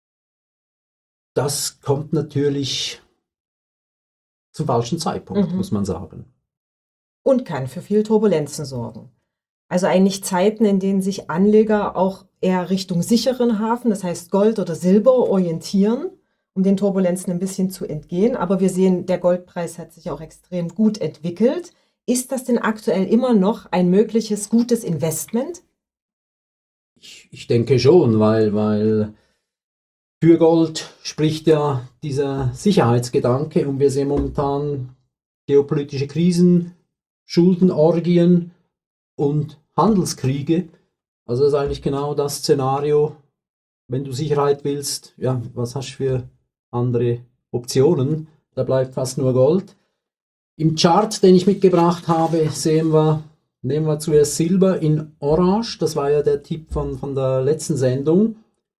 Das kommt natürlich zum falschen Zeitpunkt, muss man sagen. Und kann für viel Turbulenzen sorgen. Also eigentlich Zeiten, in denen sich Anleger auch eher Richtung sicheren Hafen, das heißt Gold oder Silber, orientieren, um den Turbulenzen ein bisschen zu entgehen. Aber wir sehen, der Goldpreis hat sich auch extrem gut entwickelt. Ist das denn aktuell immer noch ein mögliches gutes Investment? Ich denke schon, weil für Gold spricht ja dieser Sicherheitsgedanke und wir sehen momentan geopolitische Krisen, Schuldenorgien und Handelskriege. Also das ist eigentlich genau das Szenario, wenn du Sicherheit willst, ja, was hast du für andere Optionen? Da bleibt fast nur Gold. Im Chart, den ich mitgebracht habe, nehmen wir zuerst Silber in Orange, das war ja der Tipp von der letzten Sendung.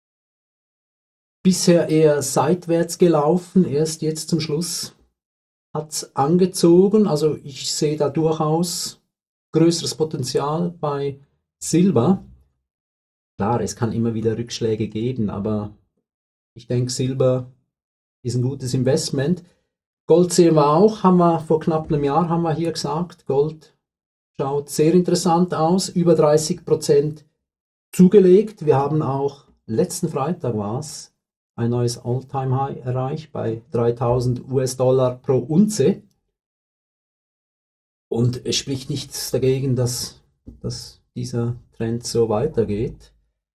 Bisher eher seitwärts gelaufen, erst jetzt zum Schluss hat es angezogen, also ich sehe da durchaus größeres Potenzial bei Silber. Klar, es kann immer wieder Rückschläge geben, aber ich denke, Silber ist ein gutes Investment. Gold sehen wir auch, haben wir vor knapp einem Jahr haben wir hier gesagt, Gold schaut sehr interessant aus, über 30% zugelegt. Wir haben auch letzten Freitag war es ein neues All-Time-High erreicht bei 3000 US-Dollar pro Unze. Und es spricht nichts dagegen, dass dieser Trend so weitergeht.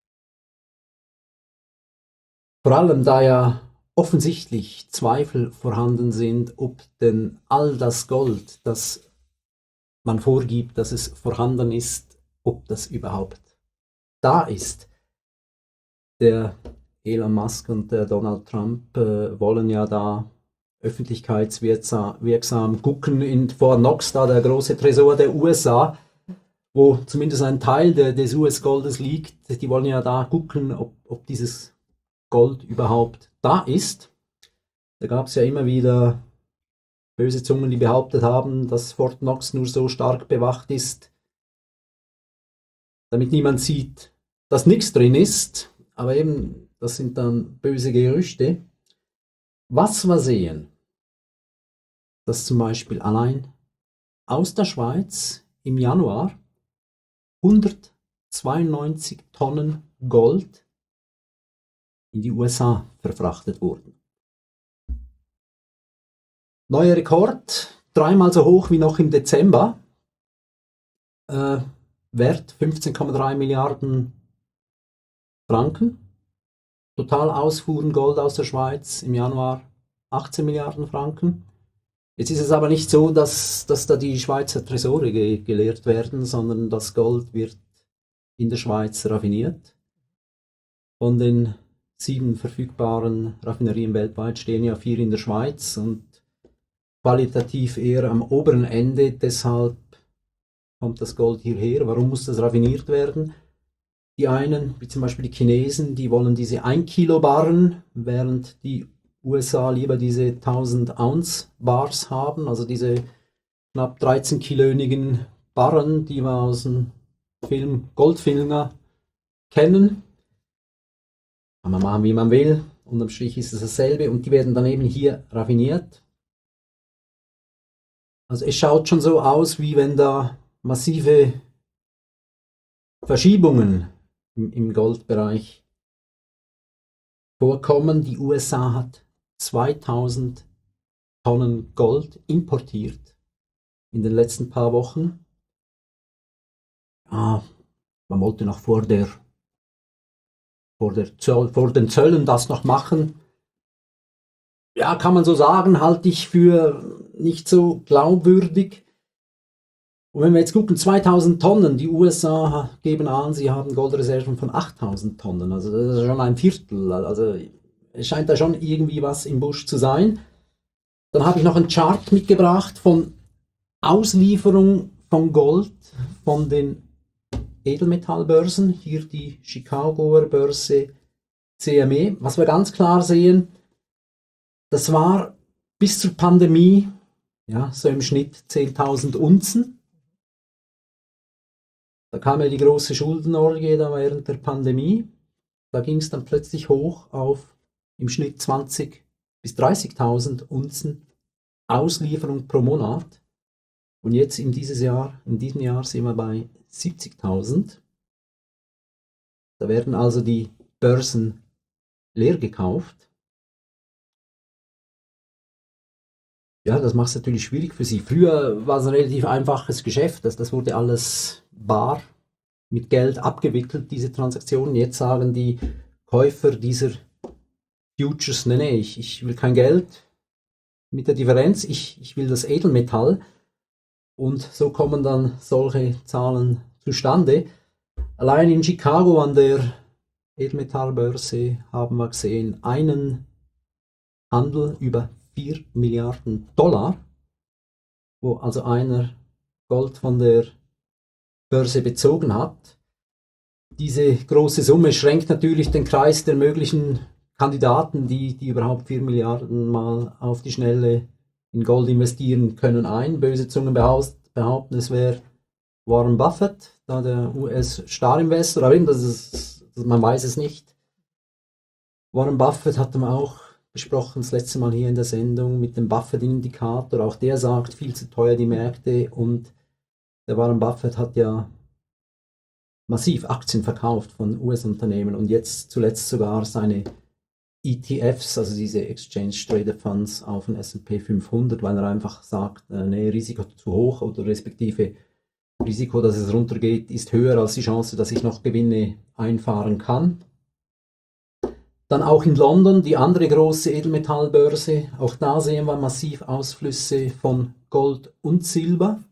Vor allem, da ja offensichtlich Zweifel vorhanden sind, ob denn all das Gold, das man vorgibt, dass es vorhanden ist, ob das überhaupt da ist. Der Elon Musk und der Donald Trump wollen ja da öffentlichkeitswirksam gucken in Fort Knox, da der große Tresor der USA, wo zumindest ein Teil des US-Goldes liegt. Die wollen ja da gucken, ob dieses Gold überhaupt da ist. Da gab es ja immer wieder böse Zungen, die behauptet haben, dass Fort Knox nur so stark bewacht ist, damit niemand sieht, dass nichts drin ist. Aber eben, das sind dann böse Gerüchte. Was wir sehen, dass zum Beispiel allein aus der Schweiz im Januar 192 Tonnen Gold in die USA verfrachtet wurden. Neuer Rekord, dreimal so hoch wie noch im Dezember. Wert 15,3 Milliarden Franken. Totalausfuhren Gold aus der Schweiz im Januar 18 Milliarden Franken. Jetzt ist es aber nicht so, dass da die Schweizer Tresore geleert werden, sondern das Gold wird in der Schweiz raffiniert. Von den 7 verfügbaren Raffinerien weltweit stehen ja 4 in der Schweiz und qualitativ eher am oberen Ende. Deshalb kommt das Gold hierher. Warum muss das raffiniert werden? Die einen, wie zum Beispiel die Chinesen, die wollen diese 1 Kilo Barren, während die USA lieber diese 1000 Ounce Bars haben, also diese knapp 13-kilönigen Barren, die wir aus dem Film Goldfinger kennen. Kann man machen, wie man will. unterm Strich ist es dasselbe und die werden dann eben hier raffiniert. Also es schaut schon so aus, wie wenn da massive Verschiebungen im Goldbereich vorkommen. Die USA hat 2000 Tonnen Gold importiert in den letzten paar Wochen. Ja, man wollte noch vor den Zöllen das noch machen. Ja, kann man so sagen, halte ich für nicht so glaubwürdig. Und wenn wir jetzt gucken, 2000 Tonnen, die USA geben an, sie haben Goldreserven von 8000 Tonnen, also das ist schon ein Viertel, also es scheint da schon irgendwie was im Busch zu sein. Dann habe ich noch einen Chart mitgebracht von Auslieferung von Gold von den Edelmetallbörsen, hier die Chicagoer Börse CME. Was wir ganz klar sehen, das war bis zur Pandemie, ja, so im Schnitt 10.000 Unzen. Da kam ja die große Schuldenorgie da während der Pandemie. Da ging es dann plötzlich hoch auf im Schnitt 20.000 bis 30.000 Unzen Auslieferung pro Monat. Und jetzt in diesem Jahr sind wir bei 70.000. Da werden also die Börsen leer gekauft. Ja, das macht es natürlich schwierig für sie. Früher war es ein relativ einfaches Geschäft, das wurde alles bar mit Geld abgewickelt, diese Transaktionen. Jetzt sagen die Käufer dieser Futures, nee, ich will kein Geld mit der Differenz, ich will das Edelmetall. Und so kommen dann solche Zahlen zustande. Allein in Chicago an der Edelmetallbörse haben wir gesehen, einen Handel über 4 Milliarden Dollar, wo also einer Gold von der Börse bezogen hat. Diese große Summe schränkt natürlich den Kreis der möglichen Kandidaten, die überhaupt 4 Milliarden mal auf die Schnelle in Gold investieren können, ein. Böse Zungen behaupten, es wäre Warren Buffett, da der US-Starinvestor, aber eben, man weiß es nicht. Warren Buffett hat man auch besprochen, das letzte Mal hier in der Sendung, mit dem Buffett-Indikator. Auch der sagt, viel zu teuer die Märkte, und der Warren Buffett hat ja massiv Aktien verkauft von US-Unternehmen und jetzt zuletzt sogar seine ETFs, also diese Exchange Traded Funds, auf den S&P 500, weil er einfach sagt, nee, Risiko zu hoch, oder respektive Risiko, dass es runtergeht, ist höher als die Chance, dass ich noch Gewinne einfahren kann. Dann auch in London, die andere große Edelmetallbörse, auch da sehen wir massiv Ausflüsse von Gold und Silber.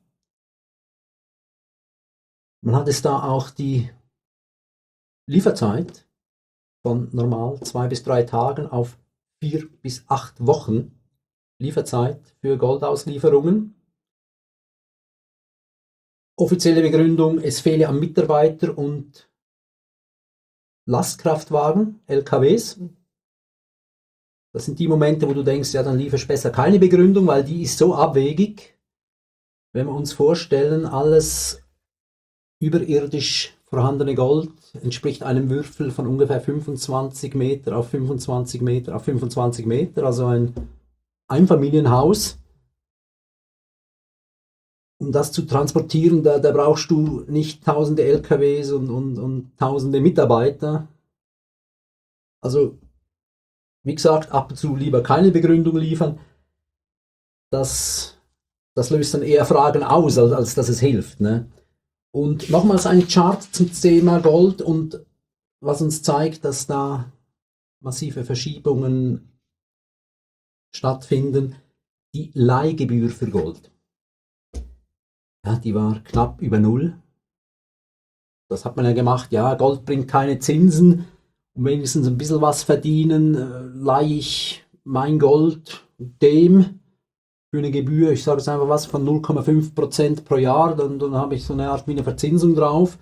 Man hat es da auch die Lieferzeit von normal 2 bis 3 Tagen auf 4 bis 8 Wochen Lieferzeit für Goldauslieferungen. Offizielle Begründung, es fehle an Mitarbeiter und Lastkraftwagen, LKWs. Das sind die Momente, wo du denkst, ja, dann lieferst du besser keine Begründung, weil die ist so abwegig. Wenn wir uns vorstellen, alles überirdisch vorhandene Gold entspricht einem Würfel von ungefähr 25 Meter auf 25 Meter auf 25 Meter, also ein Einfamilienhaus. Um das zu transportieren, da brauchst du nicht tausende LKWs und tausende Mitarbeiter. Also, wie gesagt, ab und zu lieber keine Begründung liefern. Das löst dann eher Fragen aus, als dass es hilft, ne? Und nochmals ein Chart zum Thema Gold, und was uns zeigt, dass da massive Verschiebungen stattfinden. Die Leihgebühr für Gold. Ja, die war knapp über 0. Das hat man ja gemacht, ja, Gold bringt keine Zinsen, um wenigstens ein bisschen was verdienen, leihe ich mein Gold dem für eine Gebühr, ich sage es einfach was, von 0,5% pro Jahr, dann habe ich so eine Art wie eine Verzinsung drauf.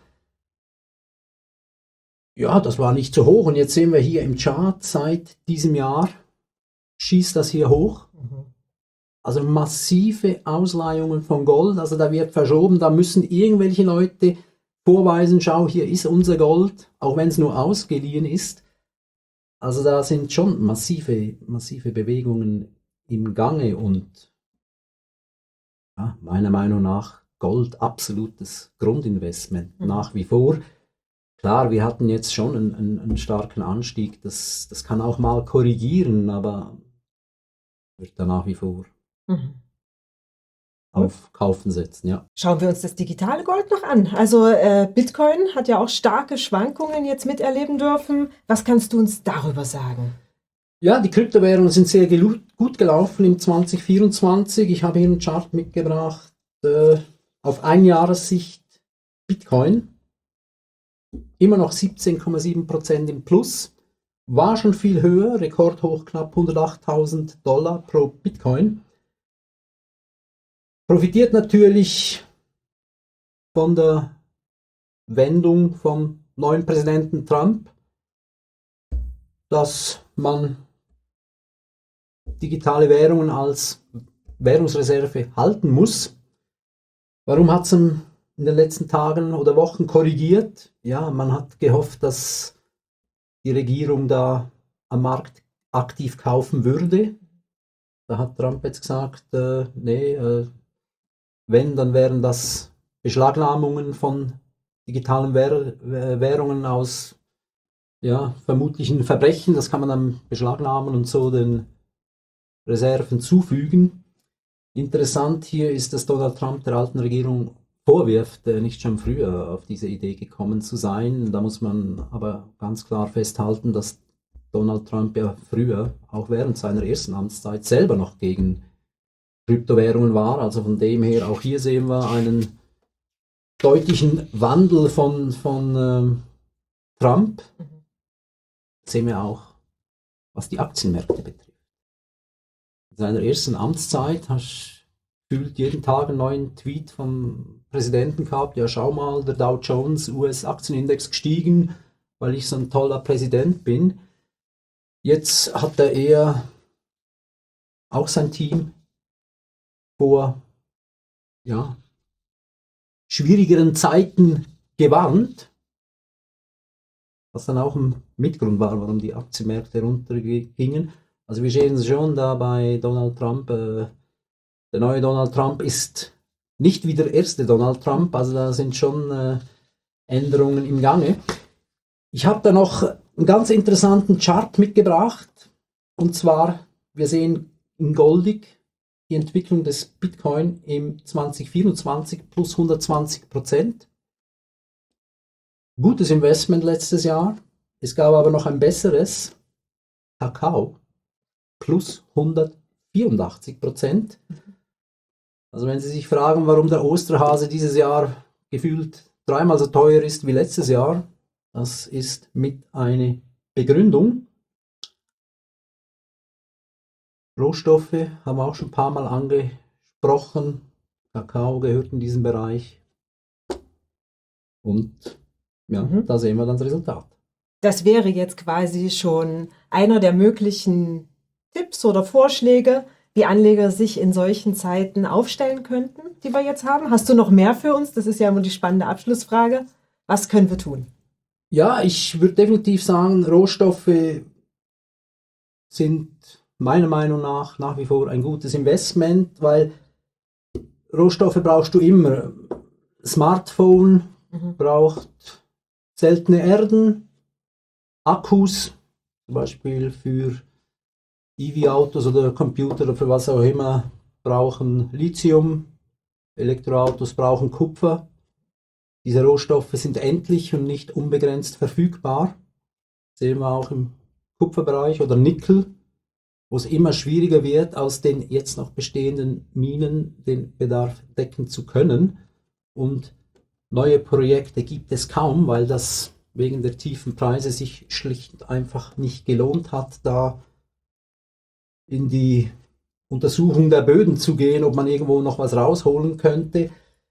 Ja, das war nicht so hoch, und jetzt sehen wir hier im Chart, seit diesem Jahr schießt das hier hoch. Also massive Ausleihungen von Gold, also da wird verschoben, da müssen irgendwelche Leute vorweisen, schau, hier ist unser Gold, auch wenn es nur ausgeliehen ist. Also da sind schon massive Bewegungen im Gange und ja, meiner Meinung nach Gold absolutes Grundinvestment nach wie vor. Klar, wir hatten jetzt schon einen starken Anstieg, das kann auch mal korrigieren, aber wird da nach wie vor auf Kaufen setzen, ja. Schauen wir uns das digitale Gold noch an. Also Bitcoin hat ja auch starke Schwankungen jetzt miterleben dürfen. Was kannst du uns darüber sagen? Ja, die Kryptowährungen sind sehr gut gelaufen im 2024. Ich habe hier einen Chart mitgebracht auf Einjahressicht Bitcoin. Immer noch 17,7% im Plus. War schon viel höher, rekordhoch knapp $108.000 pro Bitcoin. Profitiert natürlich von der Wendung vom neuen Präsidenten Trump, dass man digitale Währungen als Währungsreserve halten muss. Warum hat es in den letzten Tagen oder Wochen korrigiert? Ja, man hat gehofft, dass die Regierung da am Markt aktiv kaufen würde. Da hat Trump jetzt gesagt, nee, wenn, dann wären das Beschlagnahmungen von digitalen Währungen aus vermutlichen Verbrechen. Das kann man dann beschlagnahmen und so den Reserven zufügen. Interessant hier ist, dass Donald Trump der alten Regierung vorwirft, nicht schon früher auf diese Idee gekommen zu sein. Da muss man aber ganz klar festhalten, dass Donald Trump ja früher, auch während seiner ersten Amtszeit, selber noch gegen Kryptowährungen war. Also von dem her, auch hier sehen wir einen deutlichen Wandel von Trump. Das sehen wir auch, was die Aktienmärkte betrifft. In seiner ersten Amtszeit hast du gefühlt jeden Tag einen neuen Tweet vom Präsidenten gehabt. Ja, schau mal, der Dow Jones US-Aktienindex gestiegen, weil ich so ein toller Präsident bin. Jetzt hat er eher auch sein Team vor schwierigeren Zeiten gewarnt, was dann auch ein Mitgrund war, warum die Aktienmärkte runtergingen. Also wir sehen es schon da bei Donald Trump. Der neue Donald Trump ist nicht wie der erste Donald Trump, also da sind schon Änderungen im Gange. Ich habe da noch einen ganz interessanten Chart mitgebracht, und zwar, wir sehen in goldig die Entwicklung des Bitcoin im 2024 plus 120%. Gutes Investment letztes Jahr. Es gab aber noch ein besseres, Kakao, plus 184%. Also wenn Sie sich fragen, warum der Osterhase dieses Jahr gefühlt dreimal so teuer ist wie letztes Jahr, das ist mit einer Begründung. Rohstoffe haben wir auch schon ein paar Mal angesprochen. Kakao gehört in diesen Bereich. Und ja, da sehen wir dann das Resultat. Das wäre jetzt quasi schon einer der möglichen Tipps oder Vorschläge, wie Anleger sich in solchen Zeiten aufstellen könnten, die wir jetzt haben. Hast du noch mehr für uns? Das ist ja immer die spannende Abschlussfrage. Was können wir tun? Ja, ich würde definitiv sagen, Rohstoffe sind meiner Meinung nach wie vor ein gutes Investment, weil Rohstoffe brauchst du immer. Smartphone braucht seltene Erden, Akkus, zum Beispiel für EV-Autos oder Computer oder für was auch immer, brauchen Lithium, Elektroautos brauchen Kupfer. Diese Rohstoffe sind endlich und nicht unbegrenzt verfügbar. Das sehen wir auch im Kupferbereich oder Nickel, wo es immer schwieriger wird, aus den jetzt noch bestehenden Minen den Bedarf decken zu können. Und neue Projekte gibt es kaum, weil das wegen der tiefen Preise sich schlicht und einfach nicht gelohnt hat, da in die Untersuchung der Böden zu gehen, ob man irgendwo noch was rausholen könnte.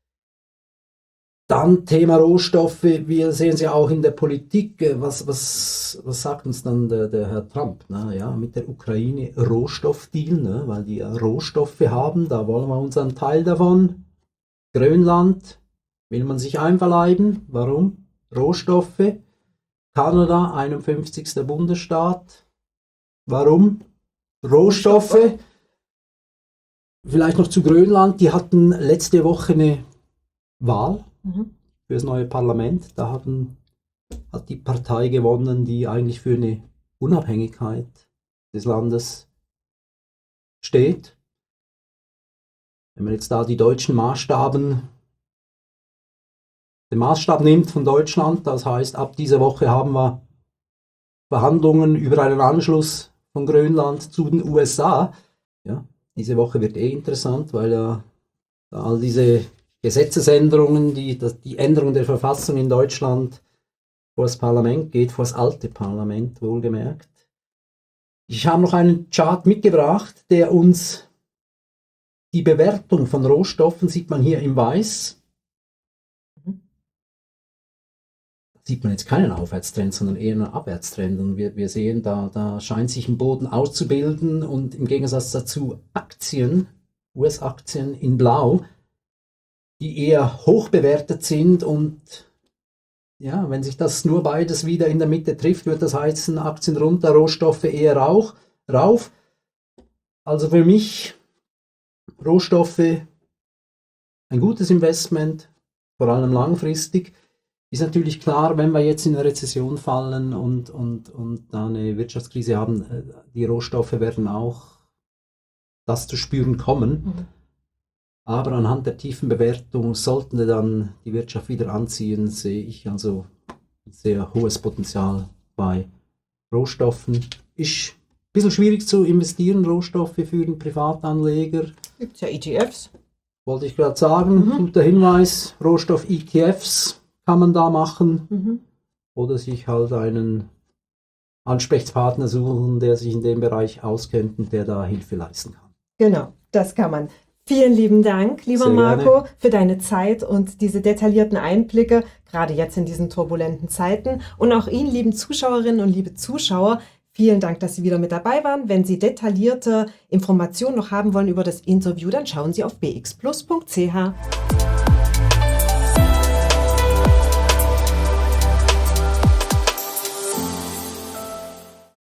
Dann Thema Rohstoffe, wir sehen es ja auch in der Politik, was sagt uns dann der Herr Trump? Na, ja, mit der Ukraine Rohstoffdeal, ne, weil die ja Rohstoffe haben, da wollen wir uns einen Teil davon. Grönland will man sich einverleiben, warum? Rohstoffe. Kanada, 51. Bundesstaat. Warum? Rohstoffe. Vielleicht noch zu Grönland. Die hatten letzte Woche eine Wahl für das neue Parlament. Da hat die Partei gewonnen, die eigentlich für eine Unabhängigkeit des Landes steht. Wenn man jetzt da die deutschen den Maßstab nimmt von Deutschland, das heißt, ab dieser Woche haben wir Verhandlungen über einen Anschluss von Grönland zu den USA. Ja, diese Woche wird interessant, weil ja all diese Gesetzesänderungen, die Änderung der Verfassung in Deutschland vor das Parlament geht, vor das alte Parlament wohlgemerkt. Ich habe noch einen Chart mitgebracht, der uns die Bewertung von Rohstoffen, sieht man hier in Weiß, sieht man jetzt keinen Aufwärtstrend, sondern eher einen Abwärtstrend. Und wir sehen, da scheint sich ein Boden auszubilden und im Gegensatz dazu Aktien, US-Aktien in Blau, die eher hoch bewertet sind und ja, wenn sich das nur beides wieder in der Mitte trifft, wird das heißen, Aktien runter, Rohstoffe eher rauf. Also für mich Rohstoffe ein gutes Investment, vor allem langfristig. Ist natürlich klar, wenn wir jetzt in eine Rezession fallen und da eine Wirtschaftskrise haben, die Rohstoffe werden auch das zu spüren kommen. Aber anhand der tiefen Bewertung, sollten dann die Wirtschaft wieder anziehen, sehe ich also ein sehr hohes Potenzial bei Rohstoffen. Ist ein bisschen schwierig zu investieren, Rohstoffe für einen Privatanleger. Gibt es ja ETFs. Wollte ich gerade sagen, guter Hinweis, Rohstoff-ETFs kann man da machen. Oder sich halt einen Ansprechpartner suchen, der sich in dem Bereich auskennt und der da Hilfe leisten kann. Genau, das kann man. Vielen lieben Dank, lieber Sehr Marco, gerne. für deine Zeit und diese detaillierten Einblicke, gerade jetzt in diesen turbulenten Zeiten. Und auch Ihnen, lieben Zuschauerinnen und liebe Zuschauer, vielen Dank, dass Sie wieder mit dabei waren. Wenn Sie detaillierte Informationen noch haben wollen über das Interview, dann schauen Sie auf bxplus.ch.